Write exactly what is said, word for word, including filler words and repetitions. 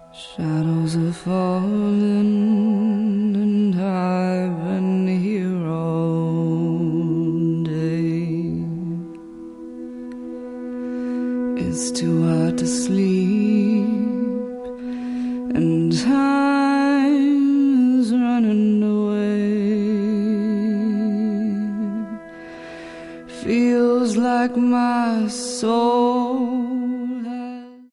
Shadows are falling and I've been here all day. It's too hard to sleep and time is running away. Feels like my soul